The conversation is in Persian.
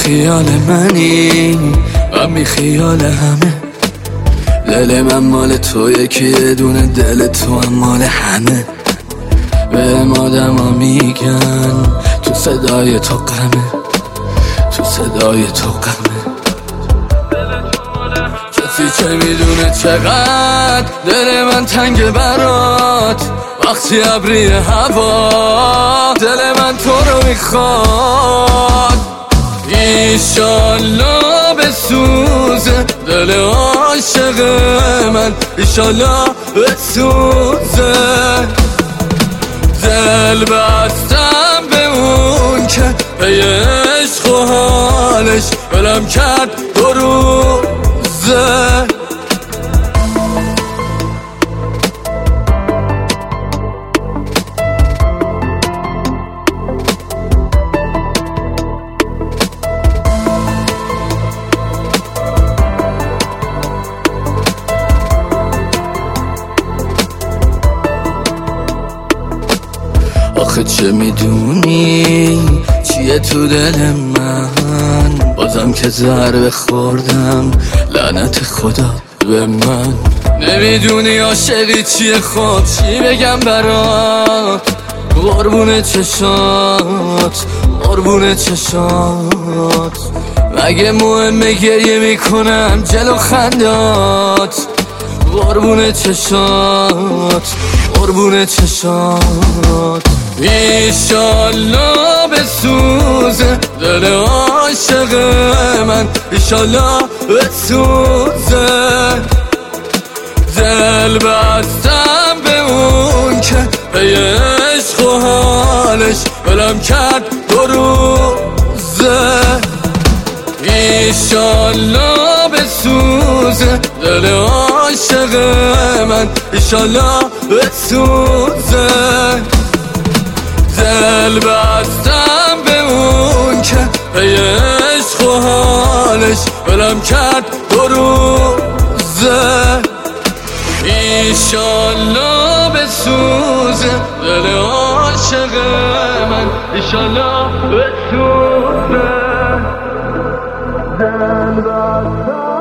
خیال منی، من بی خیال همه. دل من مال تو، یکی دونه دل تو هم مال همه. به آدما میگن تو صدای تو غمه، تو صدای تو غمه. کسی چه میدونه چقدر دل من تنگ برات، وقتی ابری هوا دل من تو رو میخواد. ایشالله بسوزه دل عاشق من، ایشالله بسوزه. دل بستم به اون که پی عشق و حالش ولم کرد 2 روزه. آخه چه میدونی چیه تو دل من، بازم که ضربه خوردم لعنت خدا به من. نمیدونی عاشقی چیه، خب چی بگم برات؟ قربون چشات، قربون چشات. مگه مهمه گریه میکنم جلو خندات؟ قربون چشات، قربون چشات. ایشالله بسوزه دل عاشق من، ایشالله بسوزه. دل بستم به اون که پی عشق و حالش ولم کرد 2 روزه. ایشالله بسوزه دل عاشق من، ایشالله بسوزه. دل بستم به اون که پی عشق و حالش ولم کرد 2 روزه. ایشالله بسوزه دل عاشق من، ایشالله بسوزه. دل بستم